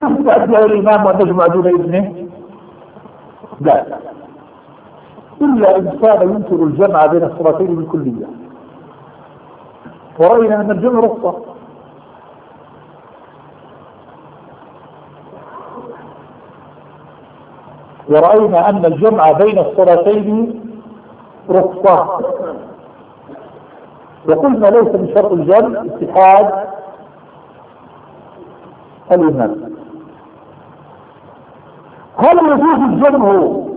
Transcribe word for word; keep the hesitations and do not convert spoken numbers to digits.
يتأدى الإمام ونجمع دون إذنه؟ لا، إلا إن كان ينكر الجمع بين الصلاتين بالكلية، ورأينا أن الجمع رخصة. ورأينا أن الجمع بين الصلاتين رخصة، وقلنا ليس من شرط الجمع اتحاد الإمام. هل يجوز الجمع